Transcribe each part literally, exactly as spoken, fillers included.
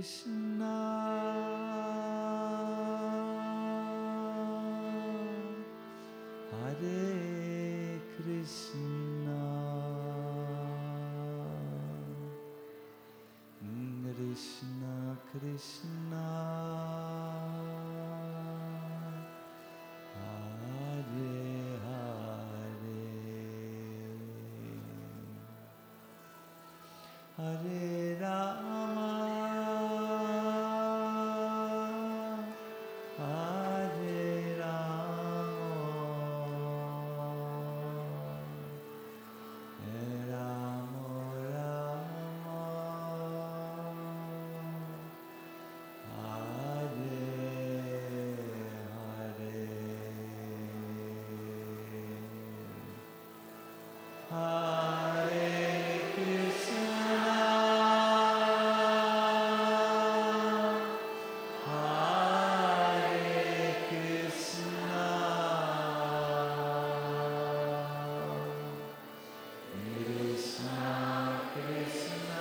Krishna, Hare Krishna, Krishna Krishna, Hare Hare, Hare Rama, Hare Rama, Rama Rama, Hare Hare, Hare Krishna, Hare Krishna, Krishna Krishna,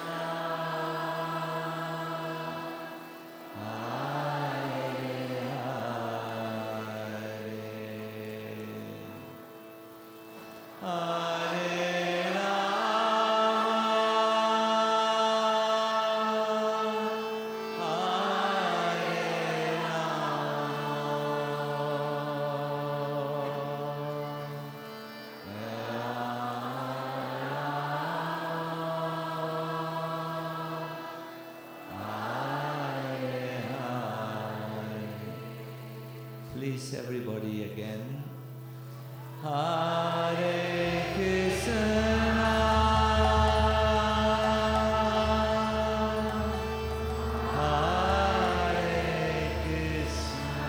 Hare Hare, Hare Please, everybody, again. Hare Krishna, Hare Krishna,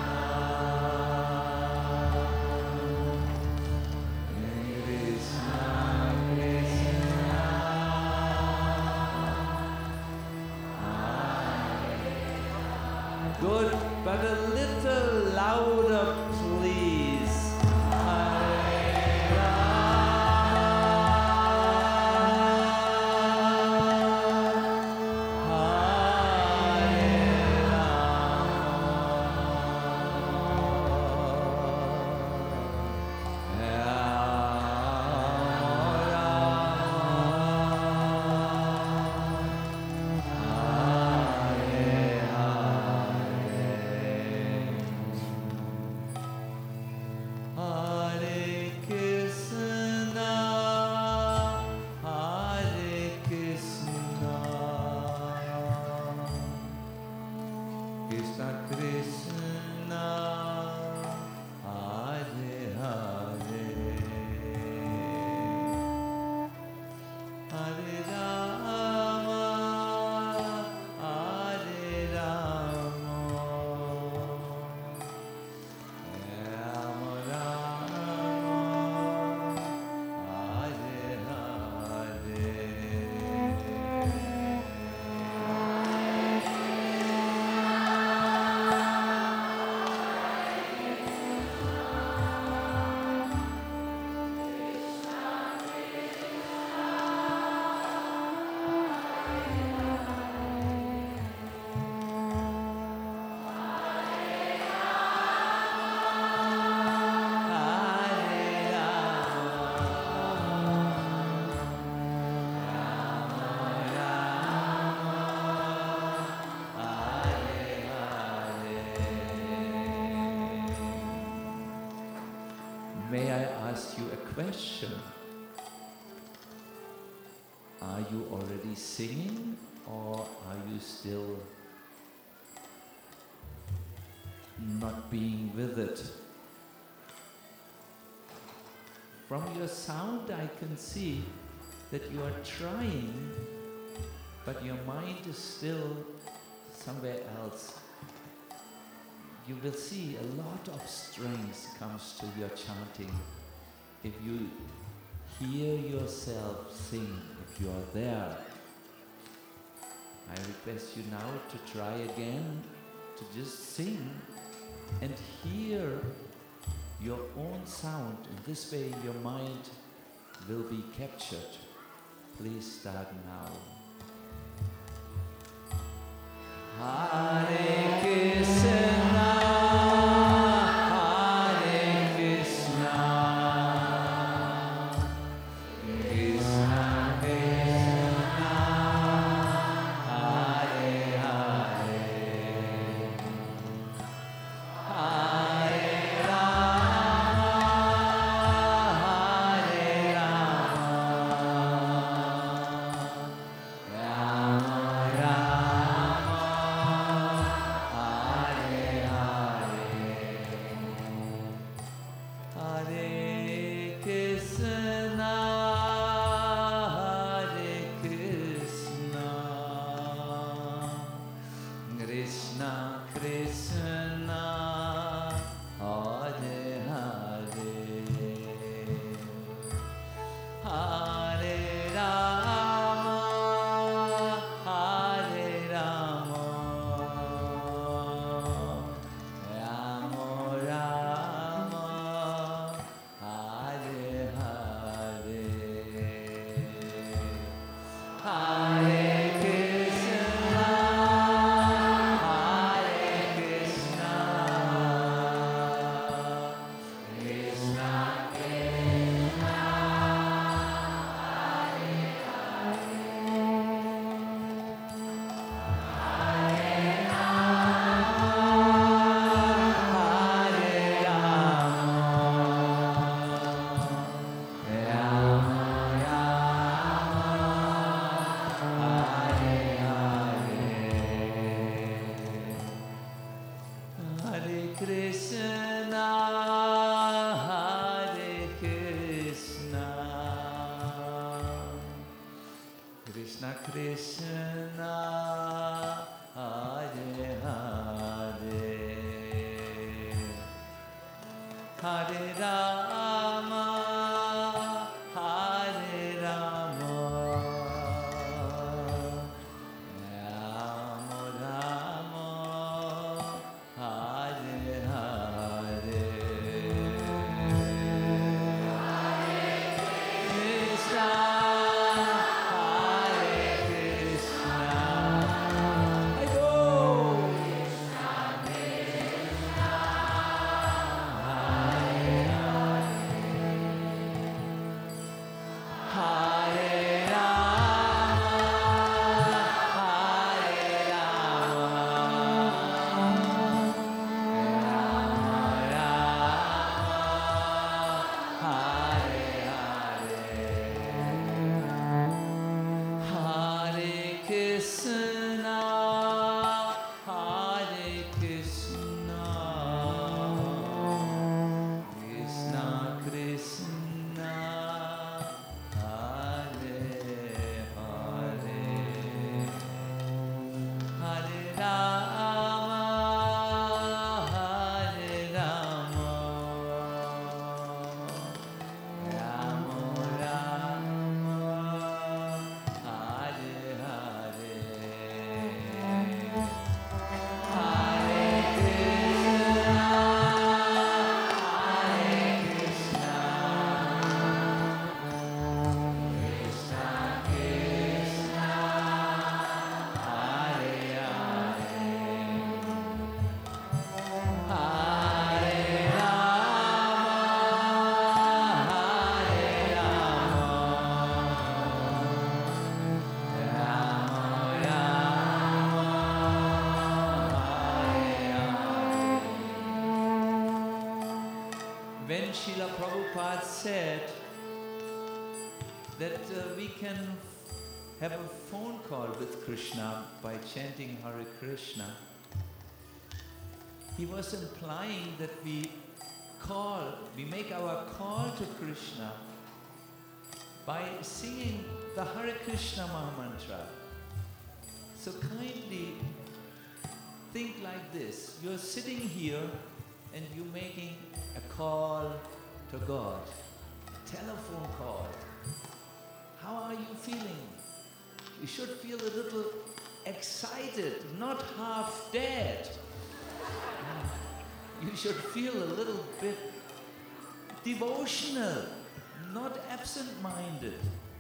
Krishna Krishna, Hare. Good, but a little louder, please. Hare Rama, Hare Hare Krishna, Hare Krishna, Krishna Krishna, Hare Hare, Hare Rama, Hare Rama, Rama Rama, Hare Hare. May I ask you a question? Are you already singing, or are you still not being with it? From your sound I can see that you are trying, but your mind is still somewhere else. You will see a lot of strength comes to your chanting if you hear yourself sing, if you are there. I request you now to try again to just sing and hear your own sound. In this way your mind will be captured. Please start now. Krishna, Krishna, Hare Hare, Hare Rama, Hare Rama, Rama Rama, Hare Hare, Hare Krishna, Hare Krishna, Krishna Krishna, Hare Krishna, Hare Krishna, Krishna Krishna, Hare Hare, Hare Rama, Hare Rama, Rama Rama, Hare Hare, Krishna, Hare Krishna, I go. Hare Rama, Hare Rama, Rama Rama, Hare Hare, Hare Krishna, Hare Krishna, Krishna Krishna, Hare Hare, Hare Rama, Hare Rama, Rama Rama, Hare Hare, Hare Krishna, Hare Krishna, Krishna Krishna, Hare Hare, Hare Rama, Hare Rama, Rama Rama, Hare Hare. When Srila Prabhupada said that uh, we can have a phone call with Krishna by chanting Hare Krishna, he was implying that we call, we make our call to Krishna by singing the Hare Krishna Mahamantra. So kindly think like this. You're sitting here and you're making a call to God, a telephone call. How are you feeling? You should feel a little excited, not half dead. You should feel a little bit devotional, not absent-minded.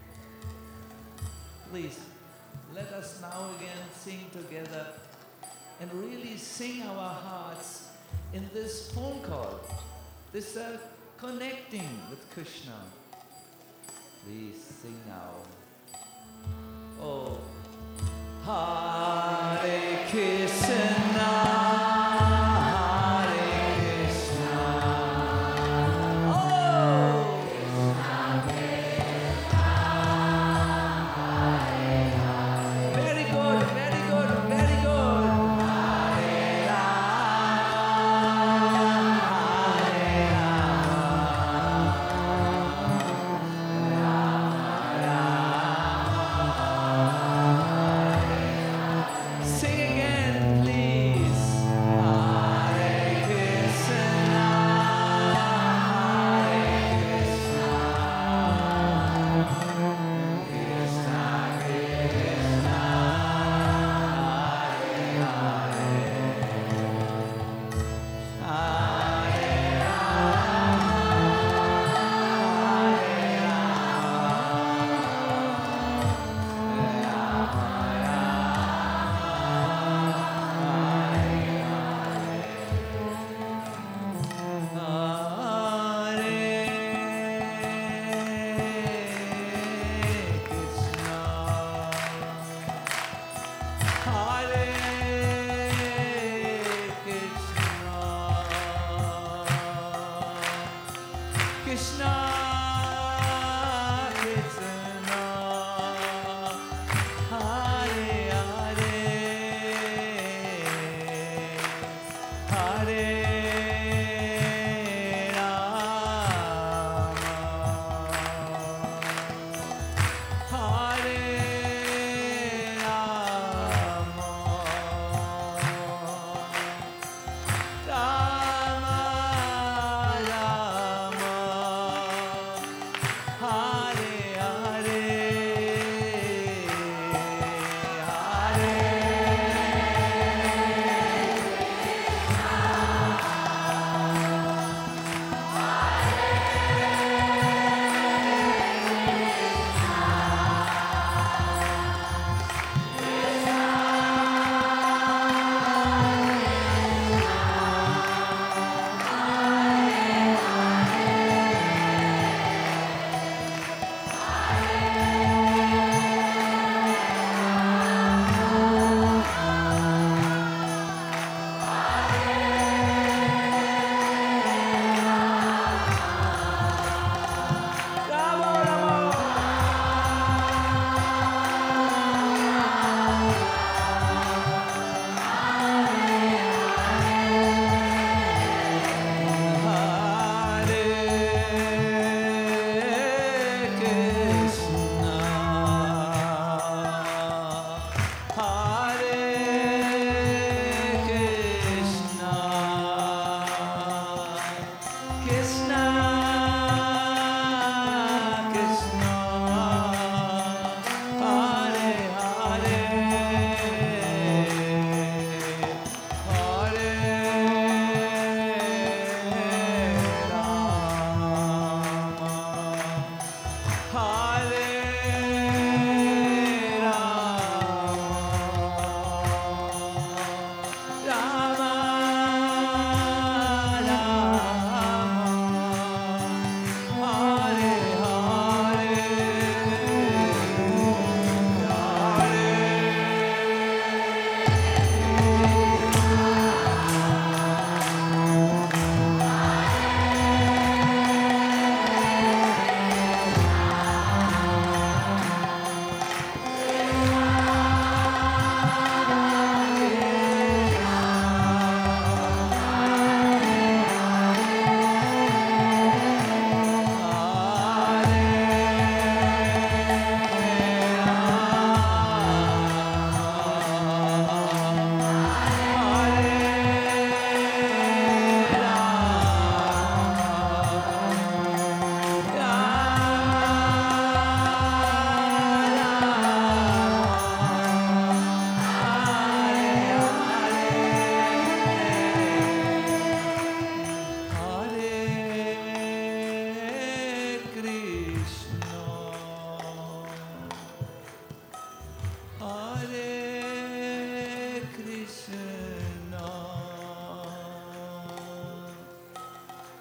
Please, let us now again sing together and really sing our hearts in this phone call, this uh, connecting with Krishna. Please sing now. Oh, Hare Krishna. Sing again, please.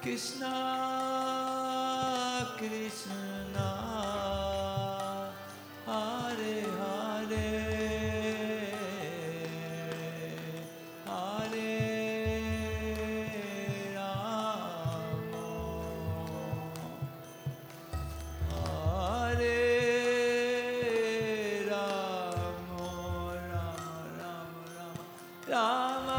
Krishna, Krishna, Hare Hare, Hare Rama, Hare Rama, Rama Rama Rama,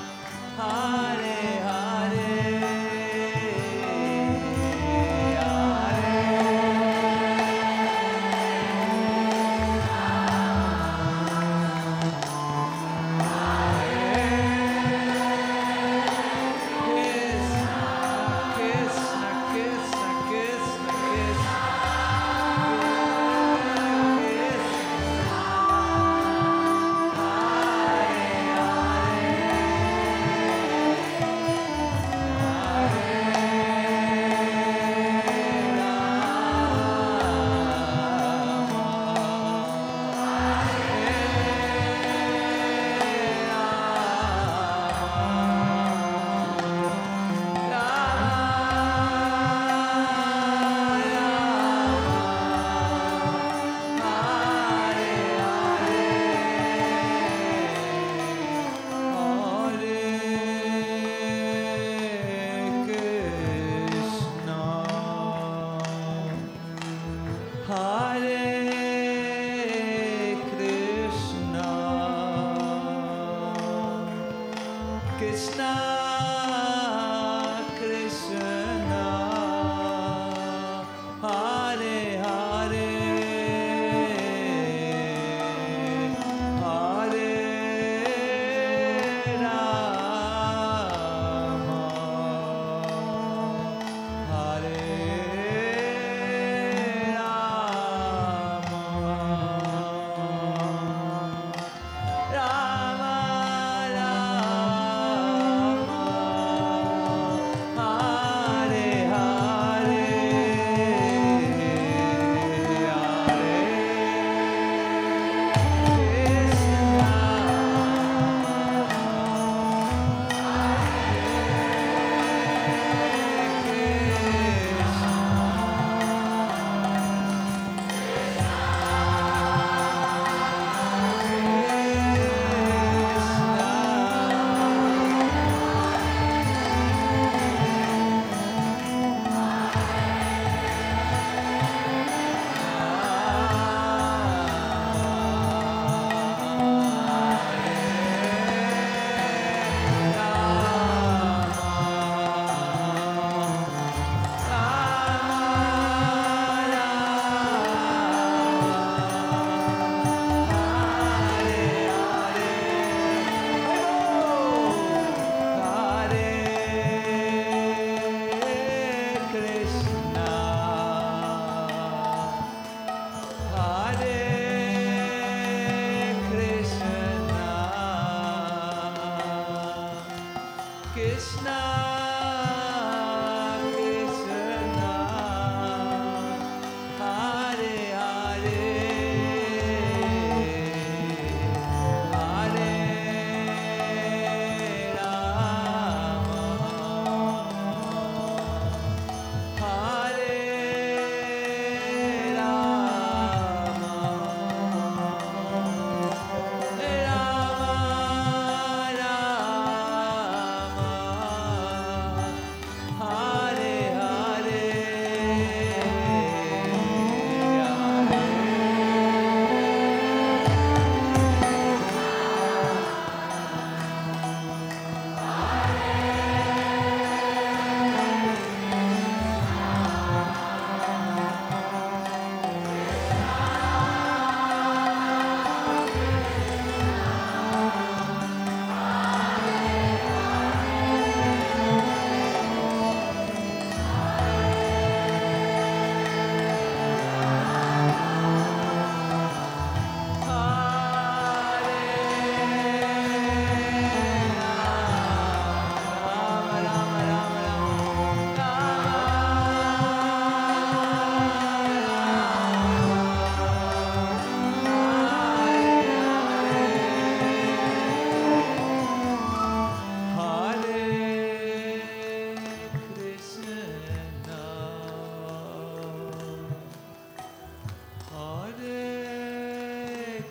Hare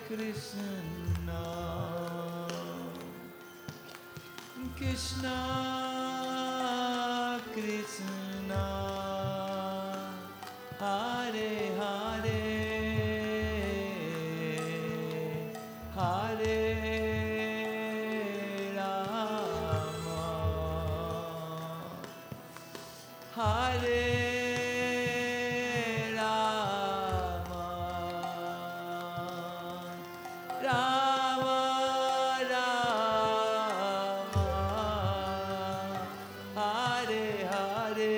Krishna, Krishna Krishna, Hare Hare, Hare Rama, Hare Rama, Rama Rama, Hare Hare.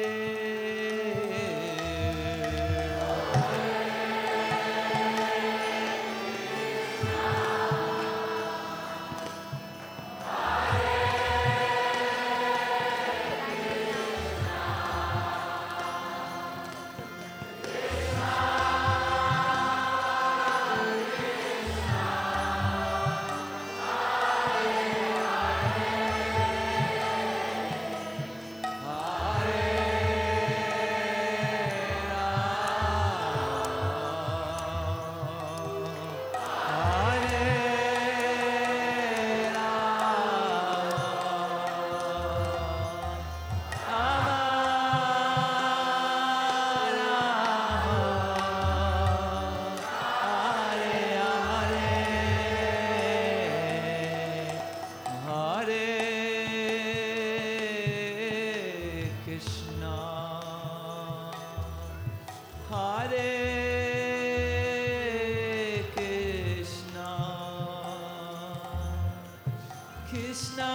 Krishna,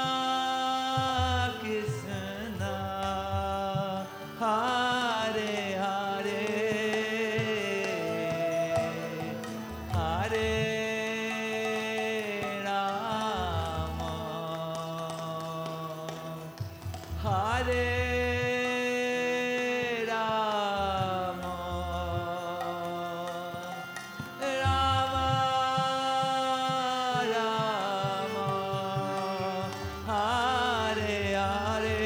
Krishna, Hare Hare, Hare Rama, Hare Rama, Rama Rama, Hare Hare,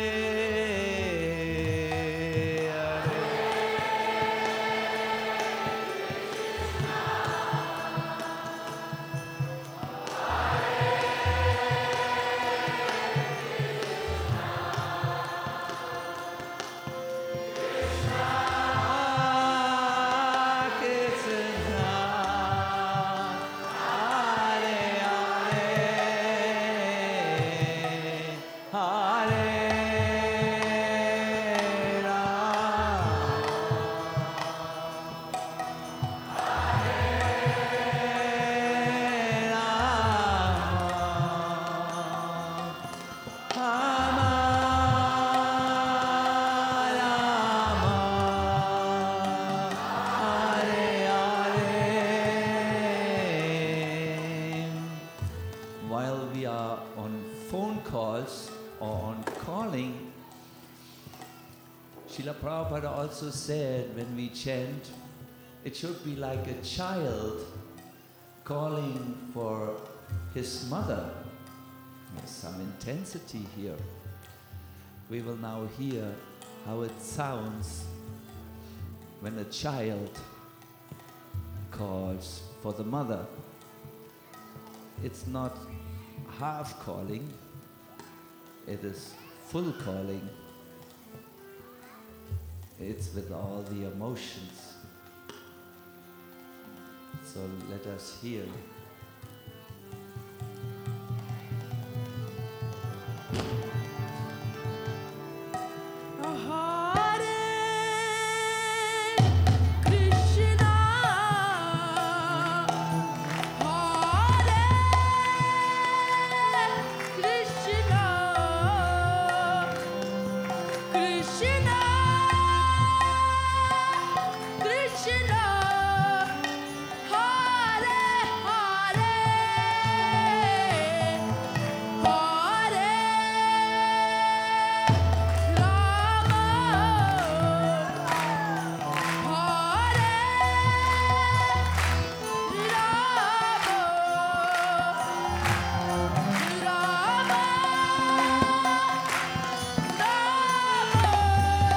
while we are on phone calls or on calling, Srila Prabhupada also said when we chant, it should be like a child calling for his mother. There's some intensity here. We will now hear how it sounds when a child calls for the mother. It's not half calling, it is full calling. It's with all the emotions. So let us hear. Rama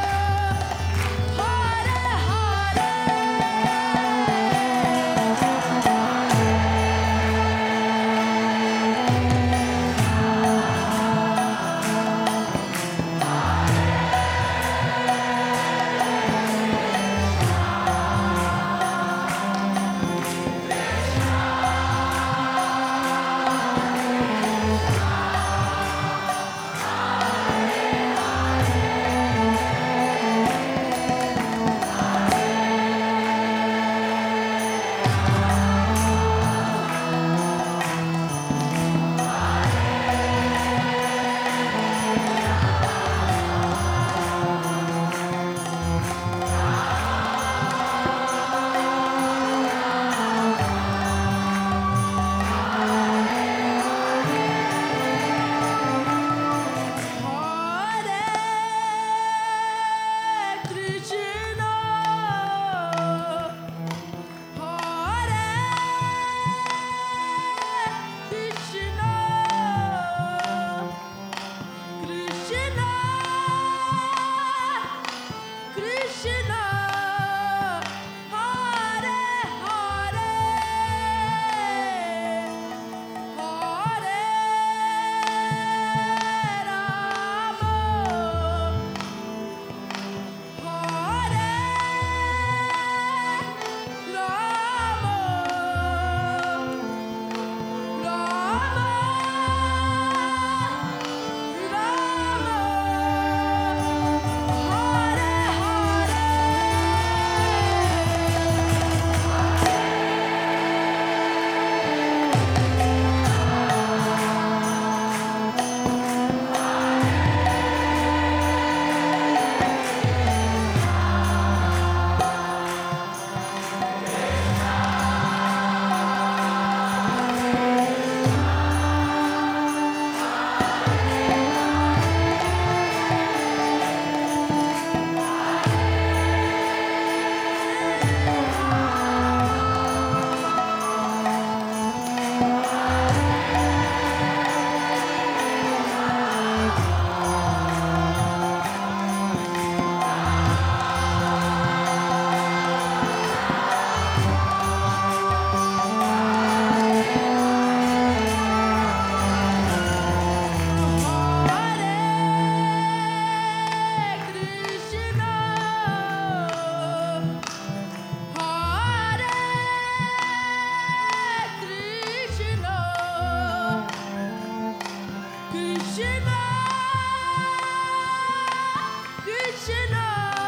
Krishna,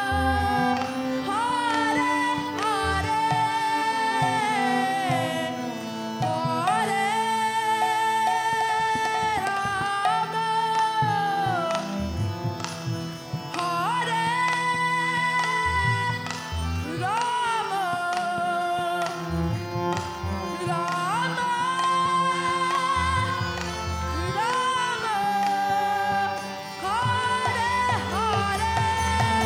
Hare Hare, Hare Rama, Hare Rama, Rama, Rama, Hare Hare.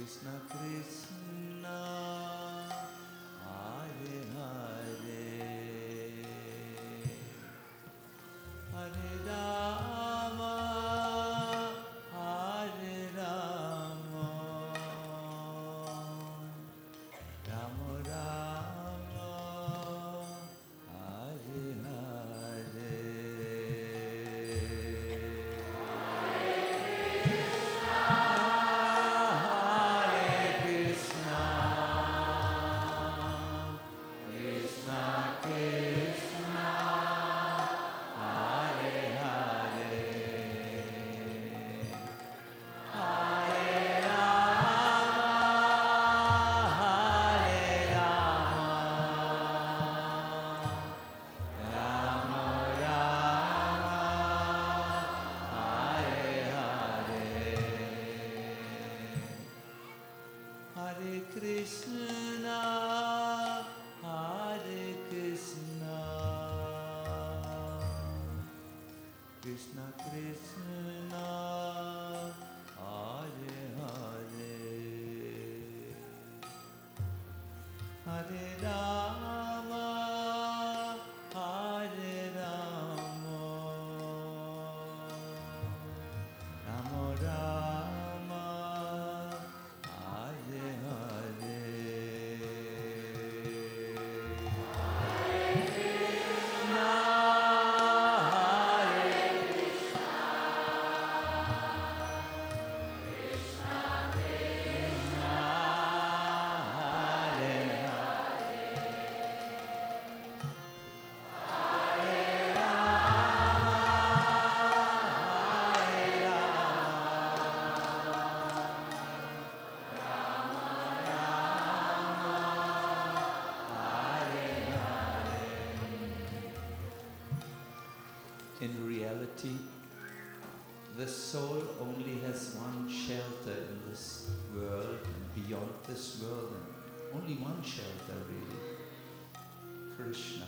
Krishna Krishna, Hare Hare, Hare Rama, Hare Rama, Rama Rama, Hare Hare. Hare Krishna, Hare Krishna, Krishna Krishna, Hare Hare, Hare Rama, Hare Rama, Rama Rama, Hare Hare. In reality, the soul only has one shelter in this world and beyond this world, and only one shelter really, Krishna.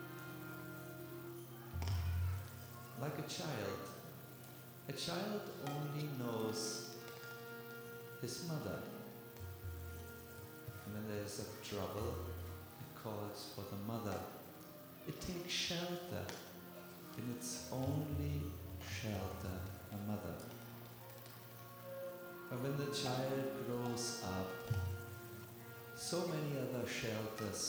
Like a child, a child only knows his mother. And when there is a trouble, it calls for the mother. It takes shelter in its only shelter, a mother. But when the child grows up, so many other shelters,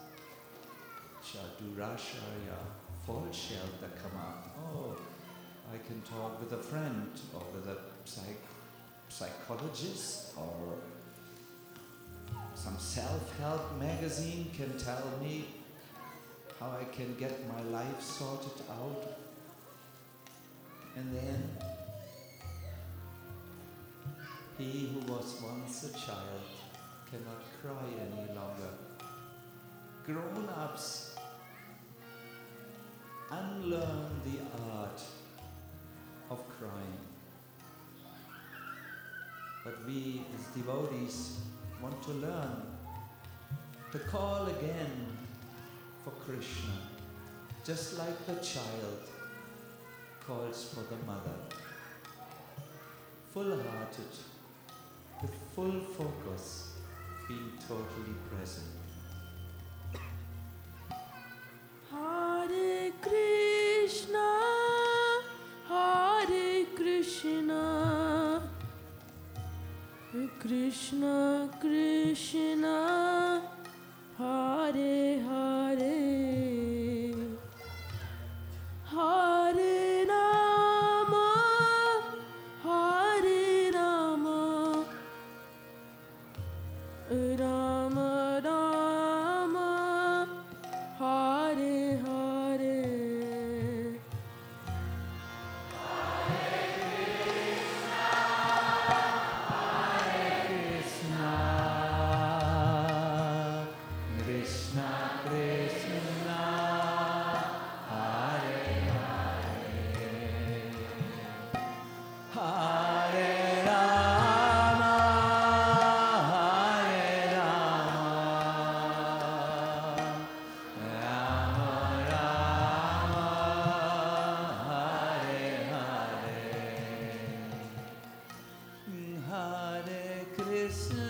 Chadurasharya, false shelter, come up. Oh, I can talk with a friend or with a psych- psychologist, or some self-help magazine can tell me how I can get my life sorted out. And then he who was once a child cannot cry any longer. Grown-ups unlearn the art of crying. But we as devotees want to learn to call again for Krishna, just like the child calls for the mother. Full-hearted, with full focus, being totally present. Hare Krishna, Hare Krishna, Krishna Krishna, Hare Hare, Hare Rama, Hare Rama, Rama Rama, Hare Hare. Krishna Krishna, Hare Hare, Hare Rama, Hare Rama, Rama Rama, Hare Hare, Hare Krishna,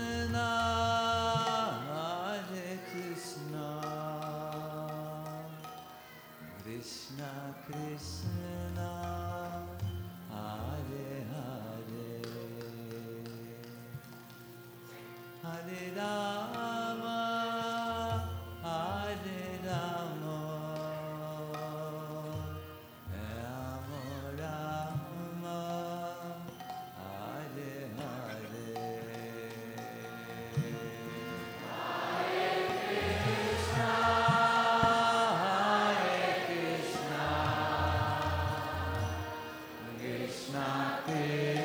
Hare Rama, Hare Rama, Rama Rama, Hare Hare. Krishna, Krishna, Krishna